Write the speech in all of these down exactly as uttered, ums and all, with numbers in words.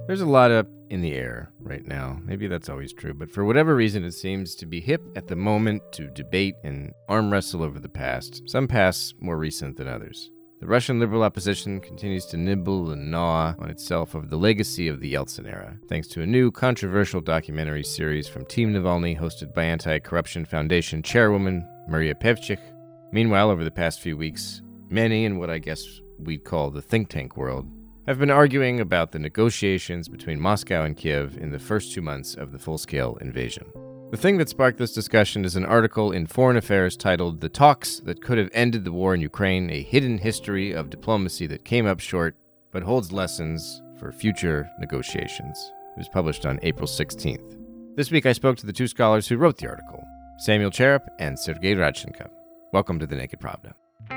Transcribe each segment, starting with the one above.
There's a lot up in the air right now. Maybe that's always true, but for whatever reason, it seems to be hip at the moment to debate and arm wrestle over the past, some pasts more recent than others. The Russian liberal opposition continues to nibble and gnaw on itself over the legacy of the Yeltsin era, thanks to a new controversial documentary series from Team Navalny hosted by Anti-Corruption Foundation chairwoman Maria Pevchik. Meanwhile, over the past few weeks, many in what I guess we'd call the think tank world have been arguing about the negotiations between Moscow and Kiev in the first two months of the full-scale invasion. The thing that sparked this discussion is an article in Foreign Affairs titled "The Talks That Could Have Ended the War in Ukraine, A Hidden History of Diplomacy That Came Up Short, But Holds Lessons for Future Negotiations." It was published on April sixteenth. This week I spoke to the two scholars who wrote the article, Samuel Charap and Sergei Radchenko. Welcome to The Naked Pravda.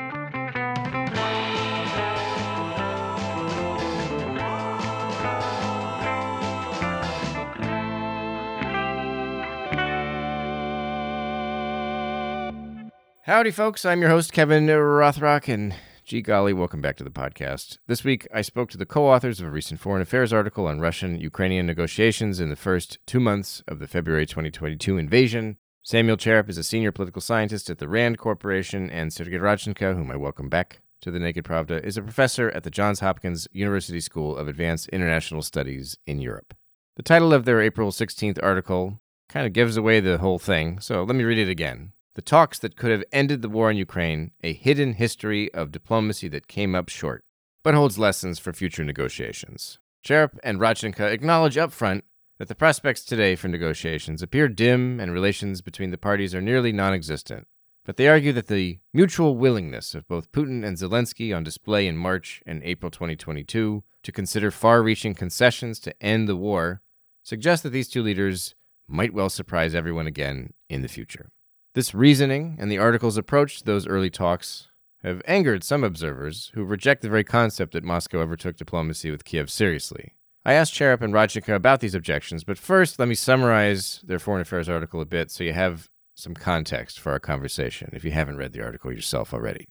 Howdy, folks. I'm your host, Kevin Rothrock, and gee golly, welcome back to the podcast. This week, I spoke to the co-authors of a recent Foreign Affairs article on Russian-Ukrainian negotiations in the first two months of the February twenty twenty-two invasion. Samuel Charap is a senior political scientist at the RAND Corporation, and Sergei Radchenko, whom I welcome back to the Naked Pravda, is a professor at the Johns Hopkins University School of Advanced International Studies in Europe. The title of their April sixteenth article kind of gives away the whole thing, so let me read it again. The Talks That Could Have Ended the War in Ukraine, A Hidden History of Diplomacy That Came Up Short, But Holds Lessons for Future Negotiations. Charap and Radchenko acknowledge up front that the prospects today for negotiations appear dim and relations between the parties are nearly non-existent. But they argue that the mutual willingness of both Putin and Zelensky on display in March and April twenty twenty-two to consider far-reaching concessions to end the war suggests that these two leaders might well surprise everyone again in the future. This reasoning and the article's approach to those early talks have angered some observers who reject the very concept that Moscow ever took diplomacy with Kiev seriously. I asked Charap and Radchenko about these objections, but first let me summarize their Foreign Affairs article a bit so you have some context for our conversation, if you haven't read the article yourself already.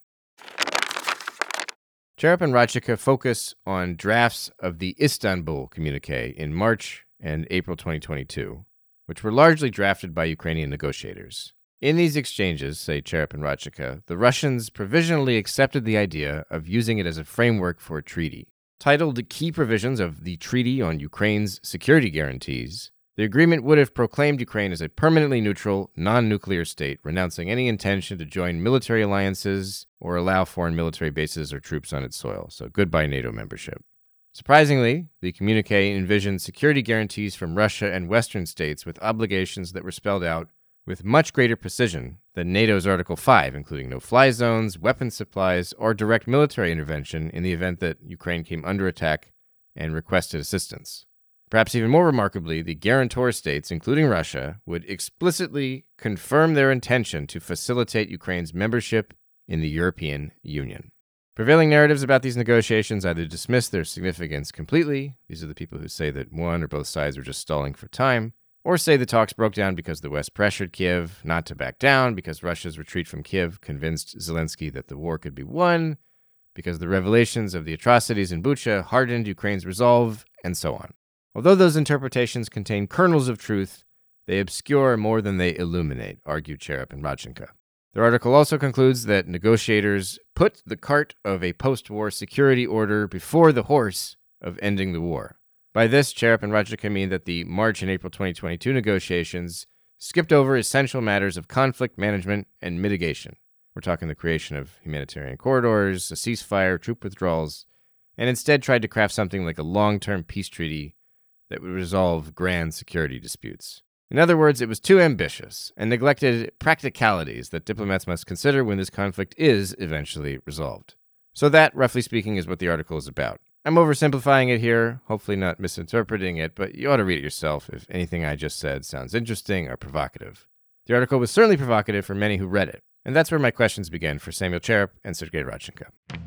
Charap and Radchenko focus on drafts of the Istanbul communique in March and April twenty twenty-two, which were largely drafted by Ukrainian negotiators. In these exchanges, say Charap and Radchenko, the Russians provisionally accepted the idea of using it as a framework for a treaty. Titled Key Provisions of the Treaty on Ukraine's Security Guarantees, the agreement would have proclaimed Ukraine as a permanently neutral, non-nuclear state, renouncing any intention to join military alliances or allow foreign military bases or troops on its soil, so goodbye NATO membership. Surprisingly, the communique envisioned security guarantees from Russia and Western states with obligations that were spelled out with much greater precision than NATO's Article five, including no-fly zones, weapons supplies, or direct military intervention in the event that Ukraine came under attack and requested assistance. Perhaps even more remarkably, the guarantor states, including Russia, would explicitly confirm their intention to facilitate Ukraine's membership in the European Union. Prevailing narratives about these negotiations either dismiss their significance completely, these are the people who say that one or both sides were just stalling for time, or say the talks broke down because the West pressured Kiev not to back down, because Russia's retreat from Kiev convinced Zelensky that the war could be won, because the revelations of the atrocities in Bucha hardened Ukraine's resolve, and so on. Although those interpretations contain kernels of truth, they obscure more than they illuminate, argue Charap and Radchenko. Their article also concludes that negotiators put the cart of a post-war security order before the horse of ending the war. By this, Charap and Radchenko mean that the March and April twenty twenty-two negotiations skipped over essential matters of conflict management and mitigation. We're talking the creation of humanitarian corridors, a ceasefire, troop withdrawals, and instead tried to craft something like a long-term peace treaty that would resolve grand security disputes. In other words, it was too ambitious and neglected practicalities that diplomats must consider when this conflict is eventually resolved. So that, roughly speaking, is what the article is about. I'm oversimplifying it here, hopefully not misinterpreting it, but you ought to read it yourself if anything I just said sounds interesting or provocative. The article was certainly provocative for many who read it, and that's where my questions began for Samuel Charap and Sergei Radchenko.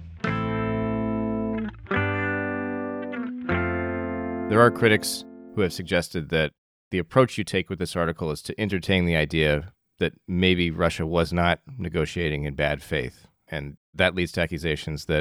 There are critics who have suggested that the approach you take with this article is to entertain the idea that maybe Russia was not negotiating in bad faith, and that leads to accusations that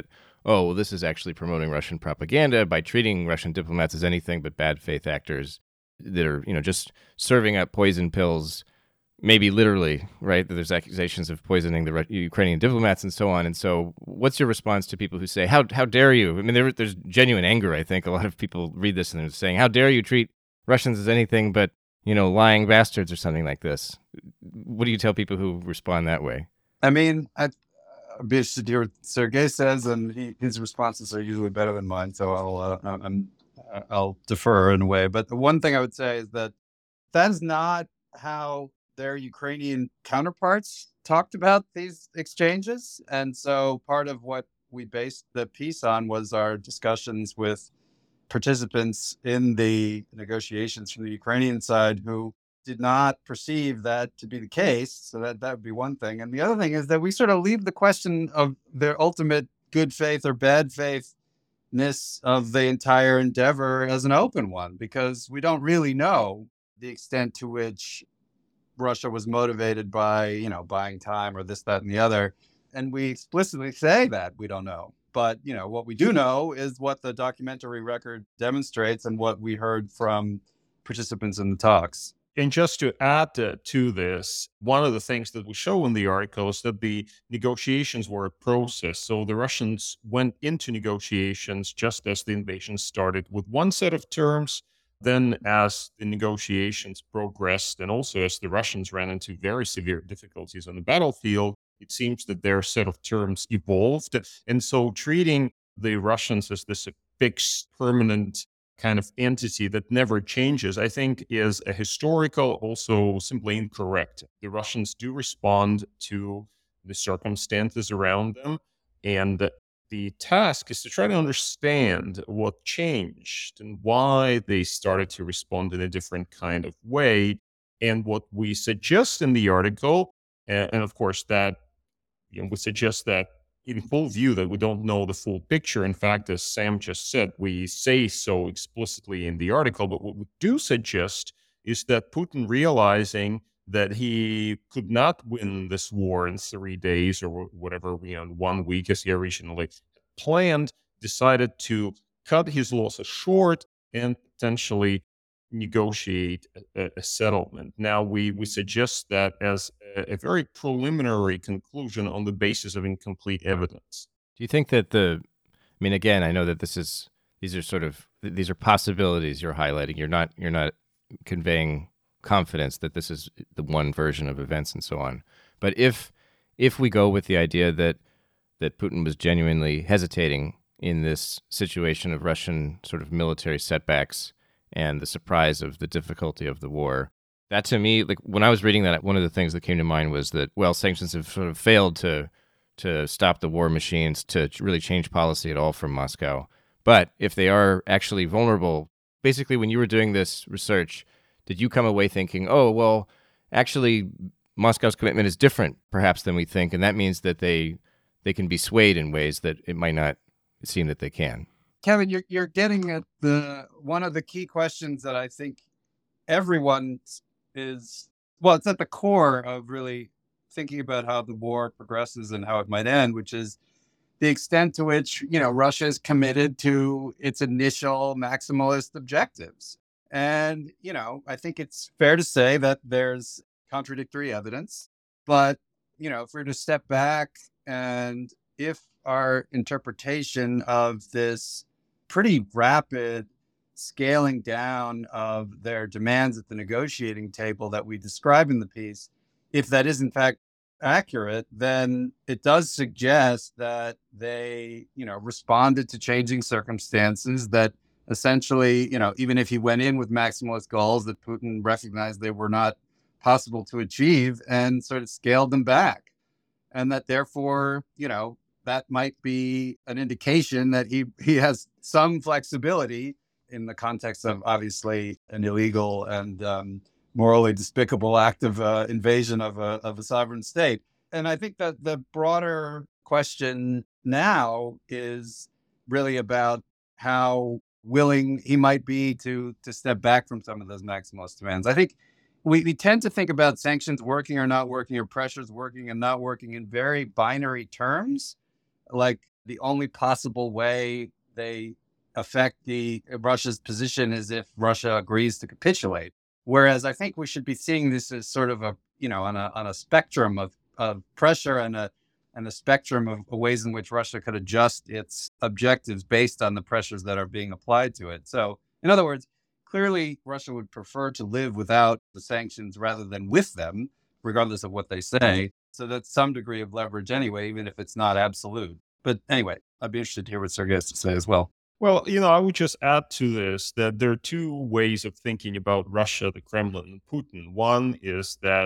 oh, well, this is actually promoting Russian propaganda by treating Russian diplomats as anything but bad faith actors that are, you know, just serving up poison pills, maybe literally, right? That there's accusations of poisoning the Ru- Ukrainian diplomats and so on. And so what's your response to people who say, how how dare you? I mean, there, there's genuine anger, I think. A lot of people read this and they're saying, how dare you treat Russians as anything but, you know, lying bastards or something like this? What do you tell people who respond that way? I mean, I, I'd be interested to hear what Sergei says, and he, his responses are usually better than mine. So I'll uh, I'm, I'll defer in a way. But the one thing I would say is that that's not how their Ukrainian counterparts talked about these exchanges. And so part of what we based the piece on was our discussions with participants in the negotiations from the Ukrainian side who did not perceive that to be the case. So that, that would be one thing. And the other thing is that we sort of leave the question of their ultimate good faith or bad faithness of the entire endeavor as an open one, because we don't really know the extent to which Russia was motivated by, you know, buying time or this, that, and the other. And we explicitly say that we don't know. But, you know, what we do know is what the documentary record demonstrates and what we heard from participants in the talks. And just to add uh, to this, one of the things that we show in the article is that the negotiations were a process. So the Russians went into negotiations just as the invasion started with one set of terms. Then as the negotiations progressed, and also as the Russians ran into very severe difficulties on the battlefield, it seems that their set of terms evolved. And so treating the Russians as this fixed, permanent kind of entity that never changes, I think is a historical, also simply incorrect. The Russians do respond to the circumstances around them, and the task is to try to understand what changed and why they started to respond in a different kind of way. And what we suggest in the article, and, and of course that, you know, we suggest that in full view that we don't know the full picture. In fact, as Sam just said, we say so explicitly in the article, but what we do suggest is that Putin, realizing that he could not win this war in three days or whatever, you know, one week as he originally planned, decided to cut his losses short and potentially negotiate a, a settlement. Now, we, we suggest that as a, a very preliminary conclusion on the basis of incomplete evidence. Do you think that the, I mean, again, I know that this is, these are sort of, these are possibilities you're highlighting. You're not, you're not conveying confidence that this is the one version of events and so on. But if, if we go with the idea that, that Putin was genuinely hesitating in this situation of Russian sort of military setbacks and the surprise of the difficulty of the war, that to me, like when I was reading that, one of the things that came to mind was that, well, sanctions have sort of failed to to stop the war machines, to really change policy at all from Moscow. But if they are actually vulnerable, basically when you were doing this research, did you come away thinking, oh, well, actually Moscow's commitment is different perhaps than we think, and that means that they they can be swayed in ways that it might not seem that they can? Kevin, you're you're getting at the one of the key questions that I think everyone is, well, it's at the core of really thinking about how the war progresses and how it might end, which is the extent to which, you know, Russia is committed to its initial maximalist objectives. And, you know, I think it's fair to say that there's contradictory evidence, but, you know, if we're to step back and if our interpretation of this pretty rapid scaling down of their demands at the negotiating table that we describe in the piece, if that is in fact accurate, then it does suggest that they, you know, responded to changing circumstances, that essentially, you know, even if he went in with maximalist goals that Putin recognized they were not possible to achieve and sort of scaled them back. And that therefore, you know, that might be an indication that he, he has some flexibility in the context of obviously an illegal and um, morally despicable act of uh, invasion of a, of a sovereign state. And I think that the broader question now is really about how willing he might be to to step back from some of those maximalist demands. I think we, we tend to think about sanctions working or not working, or pressures working and not working in very binary terms. Like, the only possible way they affect the Russia's position is if Russia agrees to capitulate. Whereas I think we should be seeing this as sort of a, you know, on a on a spectrum of, of pressure and a and a spectrum of ways in which Russia could adjust its objectives based on the pressures that are being applied to it. So, in other words, clearly Russia would prefer to live without the sanctions rather than with them, regardless of what they say. So that's some degree of leverage anyway, even if it's not absolute. But anyway, I'd be interested to hear what Sergei has to say as well. Well, you know, I would just add to this that there are two ways of thinking about Russia, the Kremlin, and Putin. One is that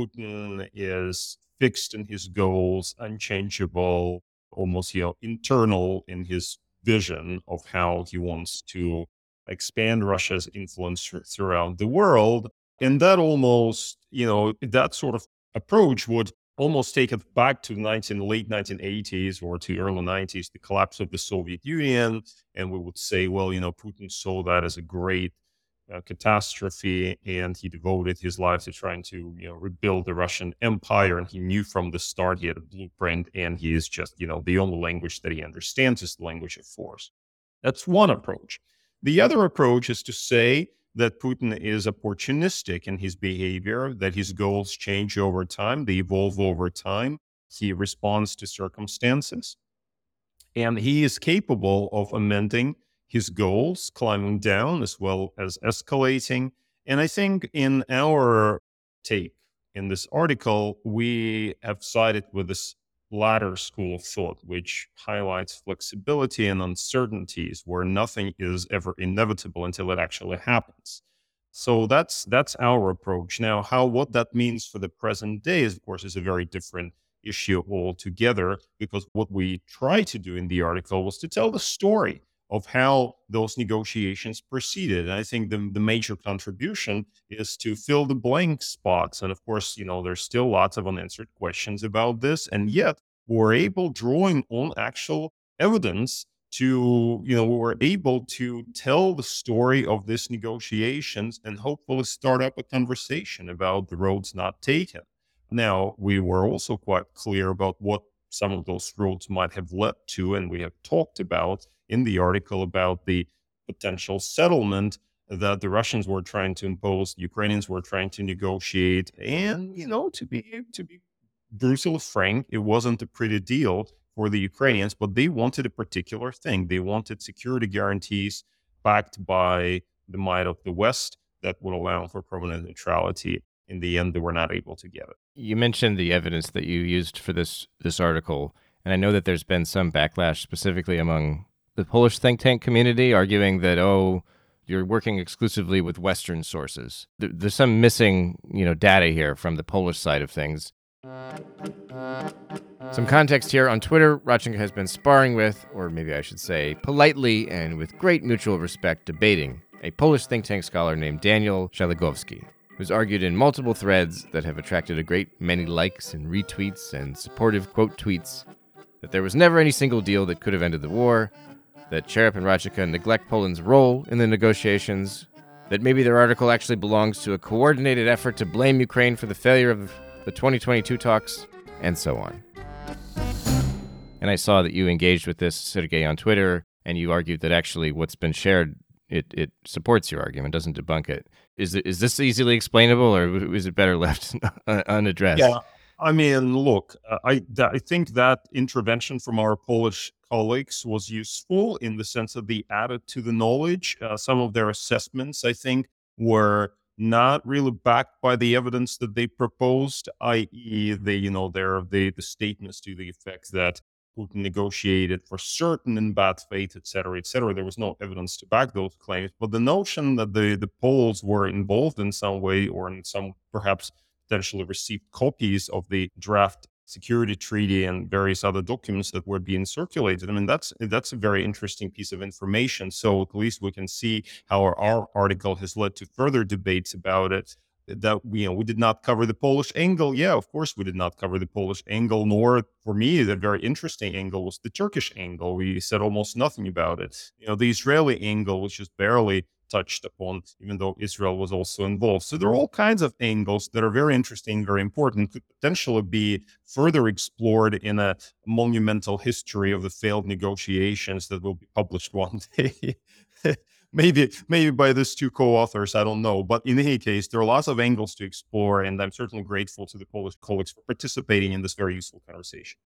Putin is fixed in his goals, unchangeable, almost, you know, internal in his vision of how he wants to expand Russia's influence throughout the world. And that almost, you know, that sort of approach would almost take it back to nineteen, late nineteen eighties or to early nineties, the collapse of the Soviet Union. And we would say, well, you know, Putin saw that as a great uh, catastrophe, and he devoted his life to trying to, you know, rebuild the Russian Empire. And he knew from the start he had a blueprint, and he is just, you know, the only language that he understands is the language of force. That's one approach. The other approach is to say that Putin is opportunistic in his behavior, that his goals change over time, they evolve over time. He responds to circumstances, and he is capable of amending his goals, climbing down as well as escalating. And I think in our take in this article, we have sided with this latter school of thought, which highlights flexibility and uncertainties where nothing is ever inevitable until it actually happens. So that's that's our approach. Now, how what that means for the present day is, of course, is a very different issue altogether, because what we try to do in the article was to tell the story of how those negotiations proceeded. And I think the, the major contribution is to fill the blank spots. And of course, you know, there's still lots of unanswered questions about this. And yet we're able, drawing on actual evidence, to, you know, we're able to tell the story of these negotiations and hopefully start up a conversation about the roads not taken. Now, we were also quite clear about what some of those roads might have led to, and we have talked about in the article about the potential settlement that the Russians were trying to impose, the Ukrainians were trying to negotiate. And, you know, to be to be brutally frank, it wasn't a pretty deal for the Ukrainians, but they wanted a particular thing. They wanted security guarantees backed by the might of the West that would allow for permanent neutrality. In the end, they were not able to get it. You mentioned the evidence that you used for this this article, and I know that there's been some backlash specifically among the Polish think tank community, arguing that, oh, you're working exclusively with Western sources. There, there's some missing, you know, data here from the Polish side of things. Some context here. On Twitter, Radchenka has been sparring with, or maybe I should say politely and with great mutual respect, debating a Polish think tank scholar named Daniel Szeligovski, who's argued in multiple threads that have attracted a great many likes and retweets and supportive quote tweets that there was never any single deal that could have ended the war, that Cherep and Radchenka neglect Poland's role in the negotiations, that maybe their article actually belongs to a coordinated effort to blame Ukraine for the failure of the twenty twenty-two talks, and so on. And I saw that you engaged with this, Sergei, on Twitter, and you argued that actually what's been shared, it, it supports your argument, doesn't debunk it. Is it, is this easily explainable, or is it better left unaddressed? Yeah, I mean, look, uh, I th- I think that intervention from our Polish colleagues was useful in the sense that they added to the knowledge. Uh, some of their assessments, I think, were not really backed by the evidence that they proposed, that is, they, you know, their the the statements to the effect that Putin negotiated for certain in bad faith, et cetera, et cetera. There was no evidence to back those claims. But the notion that the, the Poles were involved in some way, or in some perhaps potentially received copies of the draft security treaty and various other documents that were being circulated, I mean, that's that's a very interesting piece of information. So at least we can see how our, our article has led to further debates about it. That, you know, we did not cover the Polish angle. Yeah, of course we did not cover the Polish angle, nor, for me, the very interesting angle was the Turkish angle. We said almost nothing about it. You know, the Israeli angle was just barely touched upon, even though Israel was also involved. So there are all kinds of angles that are very interesting, very important, could potentially be further explored in a monumental history of the failed negotiations that will be published one day. maybe, maybe by these two co-authors, I don't know. But in any case, there are lots of angles to explore, and I'm certainly grateful to the Polish colleagues for participating in this very useful conversation.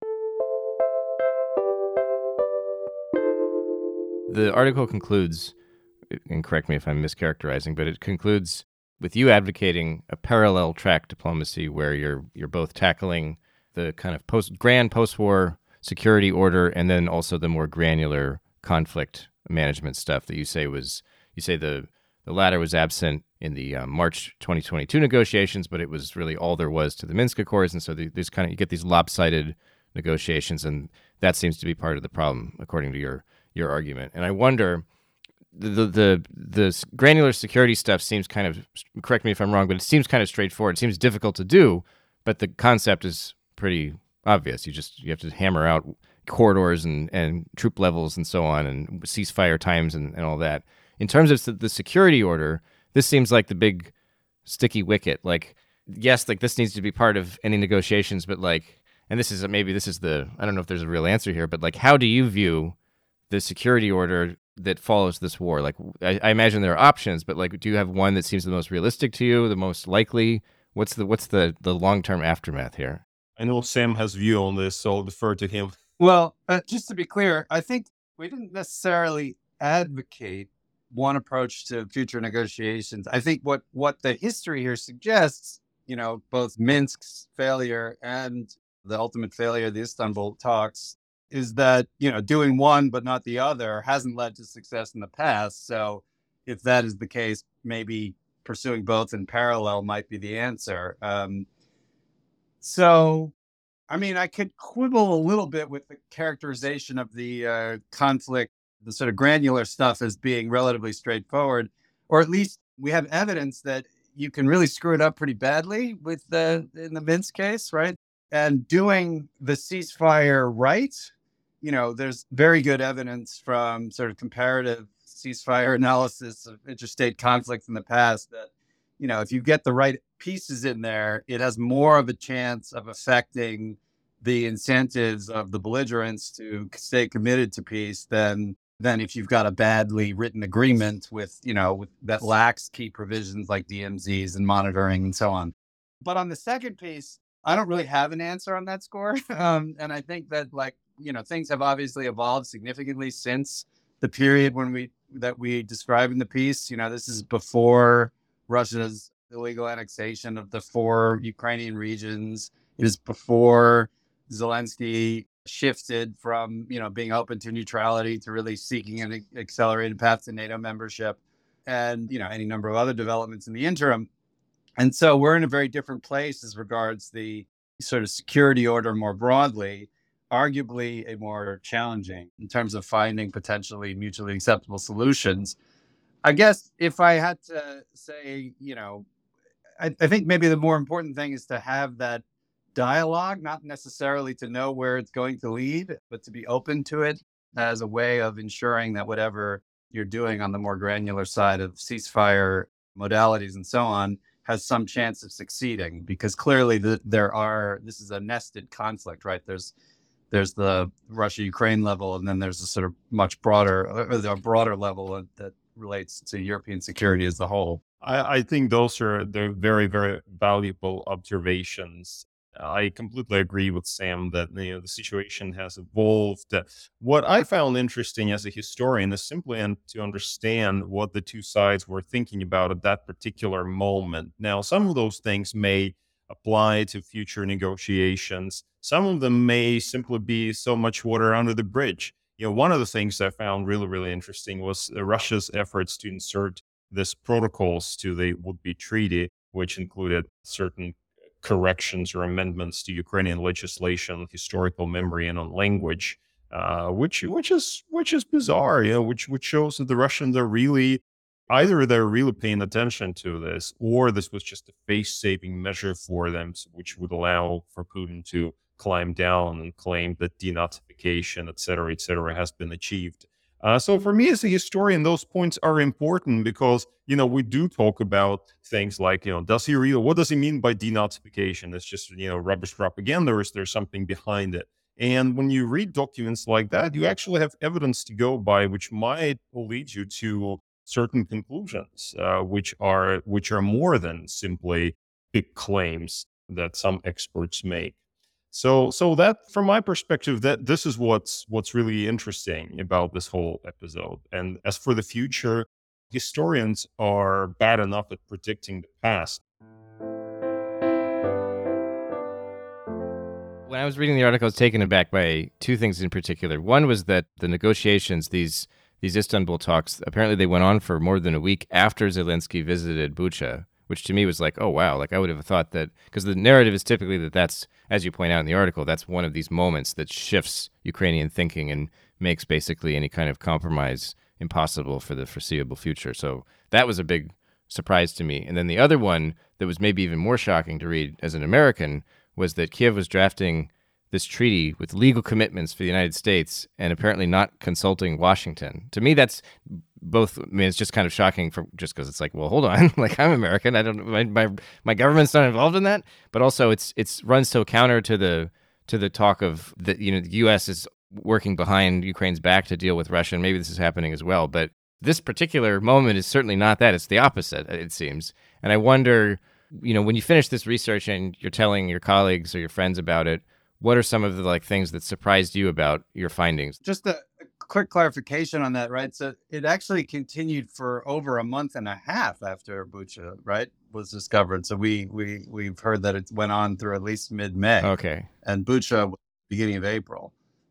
The article concludes, and correct me if I'm mischaracterizing, but it concludes with you advocating a parallel track diplomacy where you're you're both tackling the kind of post grand post-war security order and then also the more granular conflict management stuff that you say was you say the the latter was absent in the um, March twenty twenty-two negotiations, but it was really all there was to the Minsk Accords, and so the, there's kind of you get these lopsided negotiations, and that seems to be part of the problem, according to your your argument. And I wonder, the, the the the granular security stuff seems kind of, correct me if I'm wrong, but it seems kind of straightforward. It seems difficult to do, but the concept is pretty obvious. You just you have to hammer out corridors and, and troop levels and so on, and ceasefire times and, and all that. In terms of the security order, this seems like the big sticky wicket. Like, yes, like this needs to be part of any negotiations, but like, and this is maybe this is the, I don't know if there's a real answer here, but like, how do you view the security order that follows this war? Like, I, I imagine there are options, but like, do you have one that seems the most realistic to you, the most likely? What's the what's the the long term aftermath here? I know Sam has view on this, so I'll defer to him. Well, uh, just to be clear, I think we didn't necessarily advocate one approach to future negotiations. I think what what the history here suggests, you know, both Minsk's failure and the ultimate failure of the Istanbul talks, is that, you know, doing one but not the other hasn't led to success in the past. So if that is the case, maybe pursuing both in parallel might be the answer. Um, so, I mean, I could quibble a little bit with the characterization of the uh, conflict, the sort of granular stuff, as being relatively straightforward, or at least we have evidence that you can really screw it up pretty badly with the in the Minsk case, right? And doing the ceasefire right, you know, there's very good evidence from sort of comparative ceasefire analysis of interstate conflicts in the past that, you know, if you get the right pieces in there, it has more of a chance of affecting the incentives of the belligerents to stay committed to peace than than if you've got a badly written agreement with, you know, with, that lacks key provisions like D M Zs and monitoring and so on. But on the second piece, I don't really have an answer on that score. Um, and I think that, like, you know, things have obviously evolved significantly since the period when we that we describe in the piece. You know, this is before Russia's illegal annexation of the four Ukrainian regions. It is before Zelensky shifted from, you know, being open to neutrality to really seeking an accelerated path to NATO membership, and, you know, any number of other developments in the interim. And so we're in a very different place as regards the sort of security order more broadly, arguably a more challenging in terms of finding potentially mutually acceptable solutions. I guess if I had to say, you know, I, I think maybe the more important thing is to have that dialogue, not necessarily to know where it's going to lead, but to be open to it as a way of ensuring that whatever you're doing on the more granular side of ceasefire modalities and so on has some chance of succeeding. Because clearly the, there are, this is a nested conflict, right? There's there's the Russia-Ukraine level, and then there's a sort of much broader, or the broader level that relates to European security as a whole. I, I think those are they're very, very valuable observations. I completely agree with Sam that, you know, the situation has evolved. Uh, What I found interesting as a historian is simply un- to understand what the two sides were thinking about at that particular moment. Now, some of those things may apply to future negotiations. Some of them may simply be so much water under the bridge. You know, one of the things I found really, really interesting was uh, Russia's efforts to insert this protocols to the would-be treaty, which included certain corrections or amendments to Ukrainian legislation, historical memory, and on language, uh, which which is which is bizarre, you know, which which shows that the Russians are really either they're really paying attention to this, or this was just a face-saving measure for them, s- which would allow for Putin to climb down and claim that denazification, et cetera, et cetera, has been achieved. Uh, so for me as a historian, those points are important because, you know, we do talk about things like, you know, does he really, what does he mean by denazification? It's just, you know, rubbish propaganda, or is there something behind it? And when you read documents like that, you actually have evidence to go by, which might lead you to certain conclusions, uh, which are which are more than simply big claims that some experts make. So, so that from my perspective, that this is what's what's really interesting about this whole episode. And as for the future, historians are bad enough at predicting the past. When I was reading the article, I was taken aback by two things in particular. One was that the negotiations, these these Istanbul talks, apparently they went on for more than a week after Zelensky visited Bucha, which to me was like, oh, wow. Like I would have thought that, because the narrative is typically that that's, as you point out in the article, that's one of these moments that shifts Ukrainian thinking and makes basically any kind of compromise impossible for the foreseeable future. So that was a big surprise to me. And then the other one that was maybe even more shocking to read as an American was that Kiev was drafting this treaty with legal commitments for the United States and apparently not consulting Washington. To me, that's both. I mean, it's just kind of shocking for just because it's like, well, hold on, like I'm American, I don't, my, my my government's not involved in that. But also, it's it's runs so counter to the to the talk of that, you know, the U S is working behind Ukraine's back to deal with Russia, and maybe this is happening as well. But this particular moment is certainly not that. It's the opposite, it seems. And I wonder, you know, when you finish this research and you're telling your colleagues or your friends about it, what are some of the like things that surprised you about your findings? Just a, a quick clarification on that, right? So it actually continued for over a month and a half after Bucha, right, was discovered. So we we we've heard that it went on through at least mid-May. Okay. And Bucha was beginning of April.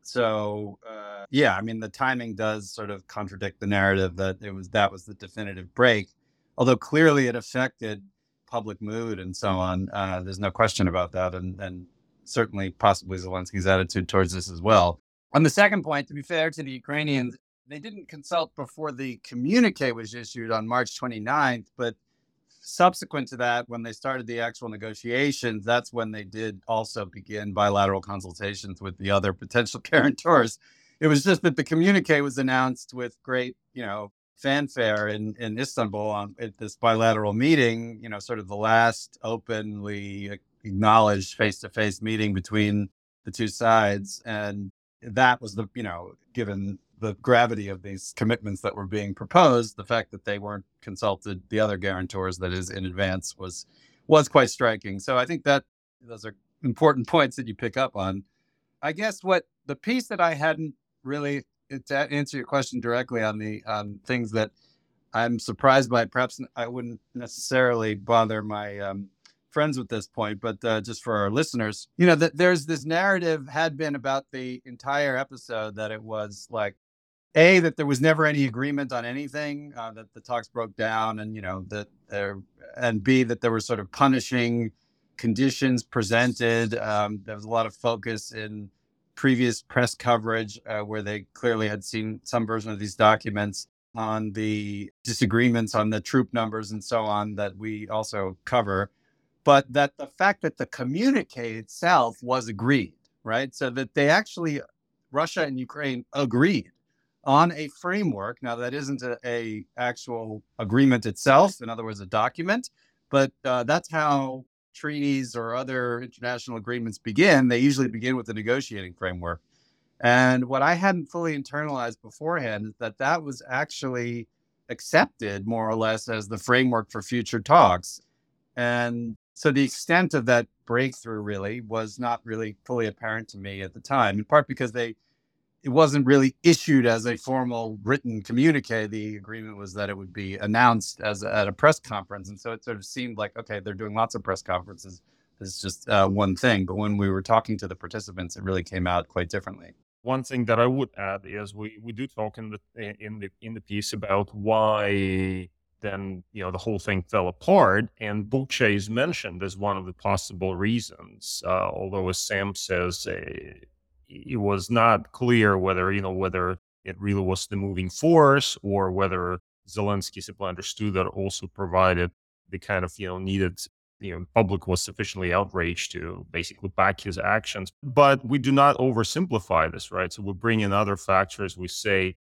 So uh, yeah, I mean the timing does sort of contradict the narrative that it was that was the definitive break, although clearly it affected public mood and so on. Uh, there's no question about that, and and certainly possibly Zelensky's attitude towards this as well. On the second point, to be fair to the Ukrainians, they didn't consult before the communique was issued on March twenty-ninth, but subsequent to that, when they started the actual negotiations, that's when they did also begin bilateral consultations with the other potential guarantors. It was just that the communique was announced with great, you know, fanfare in, in Istanbul on at this bilateral meeting, you know, sort of the last openly acknowledged face-to-face meeting between the two sides. And that was the, you know, given the gravity of these commitments that were being proposed, the fact that they weren't consulted, the other guarantors, that is, in advance, was was quite striking. So I think that those are important points that you pick up on. I guess what the piece that I hadn't really, to answer your question directly on the um, things that I'm surprised by, perhaps I wouldn't necessarily bother my um, friends with this point, but uh, just for our listeners, you know, that there's this narrative had been about the entire episode that it was like, A, that there was never any agreement on anything, uh, that the talks broke down, and, you know, that there, and B, that there were sort of punishing conditions presented. Um, there was a lot of focus in previous press coverage uh, where they clearly had seen some version of these documents on the disagreements on the troop numbers and so on that we also cover. But that the fact that the communique itself was agreed, right? So that they actually, Russia and Ukraine agreed on a framework. Now, that isn't a, a actual agreement itself, in other words, a document, but uh, that's how treaties or other international agreements begin. They usually begin with a negotiating framework. And what I hadn't fully internalized beforehand is that that was actually accepted more or less as the framework for future talks. And so the extent of that breakthrough really was not really fully apparent to me at the time, in part because they it wasn't really issued as a formal written communique. The agreement was that it would be announced as a, at a press conference. And so it sort of seemed like, okay, they're doing lots of press conferences. This is just uh, one thing. But when we were talking to the participants, it really came out quite differently. One thing that I would add is we, we do talk in the in the in the piece about why then, you know, the whole thing fell apart, and Bucha is mentioned as one of the possible reasons. Uh, although, as Sam says, uh, it was not clear whether, you know, whether it really was the moving force or whether Zelensky simply understood that also provided the kind of, you know, needed, you know, public was sufficiently outraged to basically back his actions. But we do not oversimplify this, right? So we bring in other factors. We say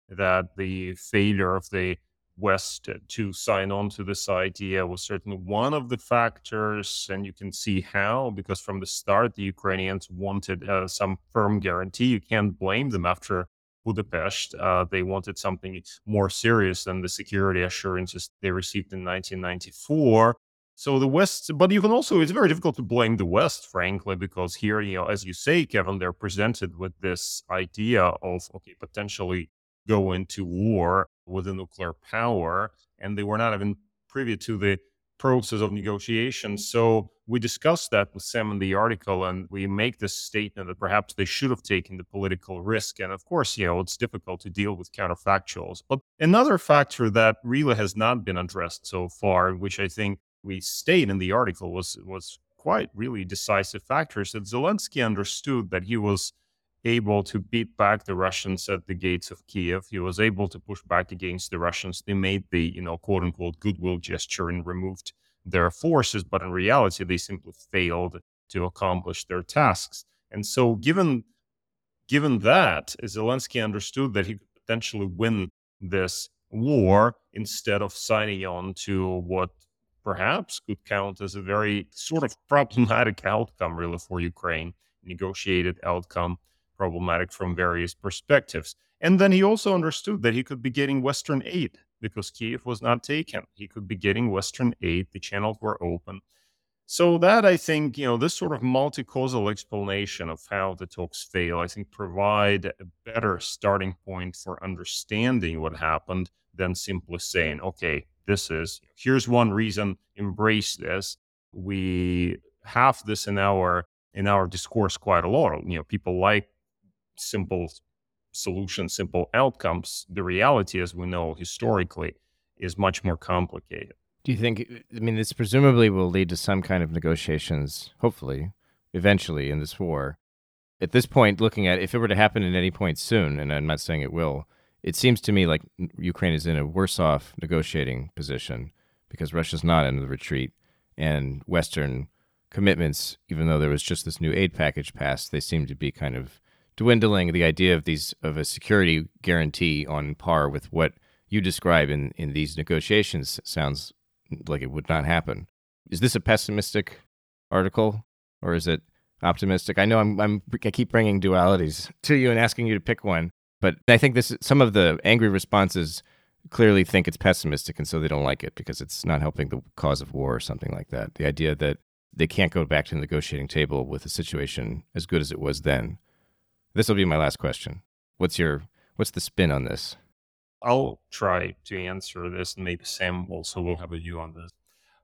that the failure of the West to sign on to this idea was certainly one of the factors, and you can see how, because from the start, the Ukrainians wanted uh, some firm guarantee. You can't blame them after Budapest. Uh, they wanted something more serious than the security assurances they received in nineteen ninety-four. So the West, but you can also, it's very difficult to blame the West, frankly, because here, you know, as you say, Kevin, they're presented with this idea of, okay, potentially go into war with a nuclear power, and they were not even privy to the process of negotiation. So we discussed that with Sam in the article, and we make this statement that perhaps they should have taken the political risk. And of course, you know, it's difficult to deal with counterfactuals. But another factor that really has not been addressed so far, which I think we state in the article was was quite really decisive factor, is that Zelensky understood that he was able to beat back the Russians at the gates of Kiev. He was able to push back against the Russians. They made the, you know, quote unquote goodwill gesture and removed their forces, but in reality, they simply failed to accomplish their tasks. And so given given that, Zelensky understood that he could potentially win this war instead of signing on to what perhaps could count as a very sort of problematic outcome, really, for Ukraine, negotiated outcome, problematic from various perspectives. And then he also understood that he could be getting Western aid because Kiev was not taken. He could be getting Western aid. The channels were open. So that, I think, you know, this sort of multi-causal explanation of how the talks fail, I think, provide a better starting point for understanding what happened than simply saying, okay, this is, here's one reason, embrace this. We have this in our in our discourse quite a lot. You know, people like simple solutions, simple outcomes. The reality, as we know historically, is much more complicated. Do you think, I mean, this presumably will lead to some kind of negotiations, hopefully, eventually in this war. At this point, looking at if it were to happen at any point soon, and I'm not saying it will, it seems to me like Ukraine is in a worse off negotiating position because Russia's not in the retreat, and Western commitments, even though there was just this new aid package passed, they seem to be kind of dwindling. The idea of these of a security guarantee on par with what you describe in, in these negotiations sounds like it would not happen. Is this a pessimistic article, or is it optimistic? I know I'm, I'm I keep bringing dualities to you and asking you to pick one, but I think this some of the angry responses clearly think it's pessimistic, and so they don't like it because it's not helping the cause of war or something like that. The idea that they can't go back to the negotiating table with a situation as good as it was then. This will be my last question. What's your what's the spin on this? I'll try to answer this, and maybe Sam also will have a view on this.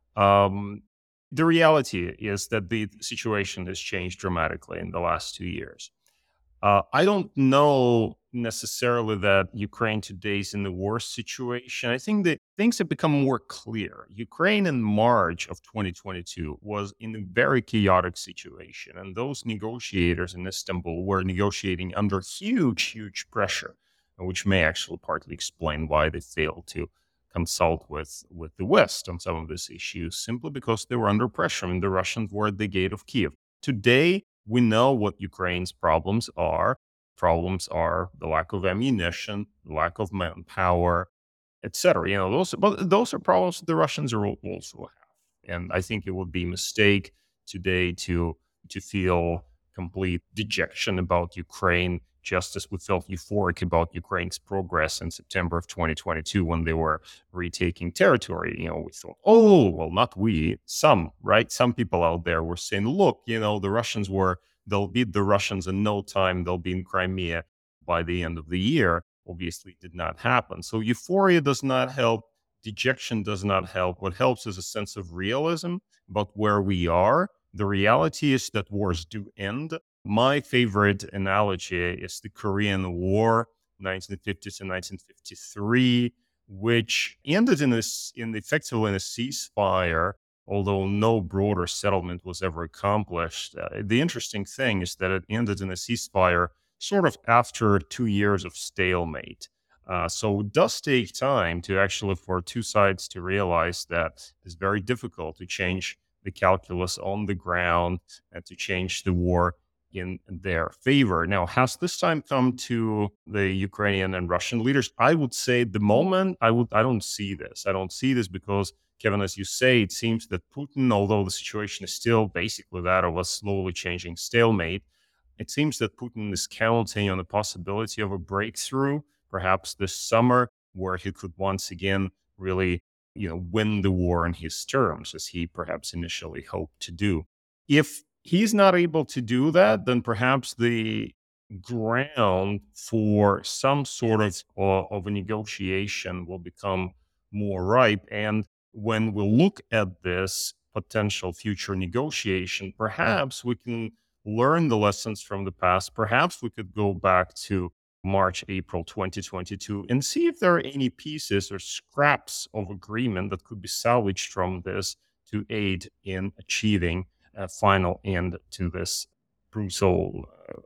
Um, the reality is that the situation has changed dramatically in the last two years. Uh, I don't know necessarily that Ukraine today is in the worst situation. I think that things have become more clear. Ukraine in March of twenty twenty-two was in a very chaotic situation, and those negotiators in Istanbul were negotiating under huge, huge pressure, which may actually partly explain why they failed to consult with, with the West on some of these issues, simply because they were under pressure. I mean, the Russians were at the gate of Kiev. Today, we know what Ukraine's problems are. Problems are the lack of ammunition, the lack of manpower, et cetera. You know, those, but those are problems that the Russians are also have. And I think it would be a mistake today to to feel complete dejection about Ukraine, just as we felt euphoric about Ukraine's progress in September of twenty twenty-two when they were retaking territory. You know, we thought, oh, well, not we, some, right? Some people out there were saying, look, you know, the Russians were, they'll beat the Russians in no time. They'll be in Crimea by the end of the year. Obviously, it did not happen. So euphoria does not help. Dejection does not help. What helps is a sense of realism about where we are. The reality is that wars do end. My favorite analogy is the Korean War, nineteen fifty to nineteen fifty-three, which ended in, a, in effectively in a ceasefire, although no broader settlement was ever accomplished. Uh, the interesting thing is that it ended in a ceasefire sort of after two years of stalemate. Uh, so it does take time to actually for two sides to realize that it's very difficult to change the calculus on the ground and to change the war in their favor. Now, has this time come to the Ukrainian and Russian leaders? I would say the moment I would I don't see this. I don't see this because, Kevin, as you say, it seems that Putin, although the situation is still basically that of a slowly changing stalemate, it seems that Putin is counting on the possibility of a breakthrough, perhaps this summer, where he could once again really, you know, win the war on his terms, as he perhaps initially hoped to do. If he's not able to do that, then perhaps the ground for some sort of, uh, of a negotiation will become more ripe. And when we look at this potential future negotiation, perhaps we can learn the lessons from the past. Perhaps we could go back to March, April twenty twenty-two, and see if there are any pieces or scraps of agreement that could be salvaged from this to aid in achieving a final end to this brutal uh,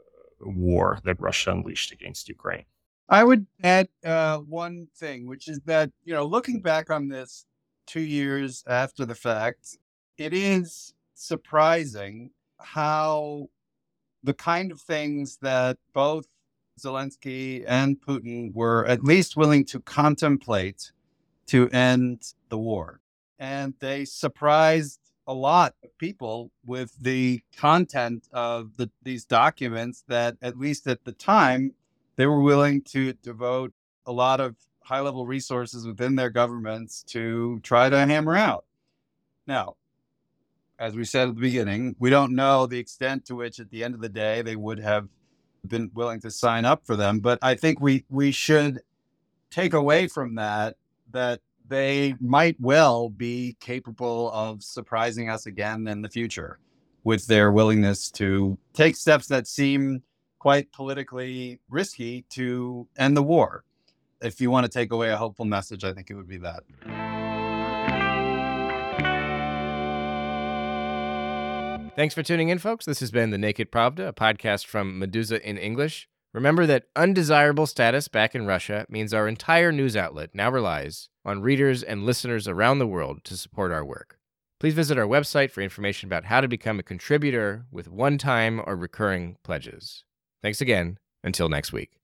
war that Russia unleashed against Ukraine. I would add uh, one thing, which is that, you know, looking back on this two years after the fact, it is surprising how the kind of things that both Zelensky and Putin were at least willing to contemplate to end the war. And they surprised a lot of people with the content of the, these documents that, at least at the time, they were willing to devote a lot of high-level resources within their governments to try to hammer out. Now, as we said at the beginning, we don't know the extent to which, at the end of the day, they would have been willing to sign up for them. But I think we we should take away from that that they might well be capable of surprising us again in the future with their willingness to take steps that seem quite politically risky to end the war. If you want to take away a hopeful message, I think it would be that. Thanks for tuning in, folks. This has been The Naked Pravda, a podcast from Meduza in English. Remember that undesirable status back in Russia means our entire news outlet now relies on readers and listeners around the world to support our work. Please visit our website for information about how to become a contributor with one-time or recurring pledges. Thanks again. Until next week.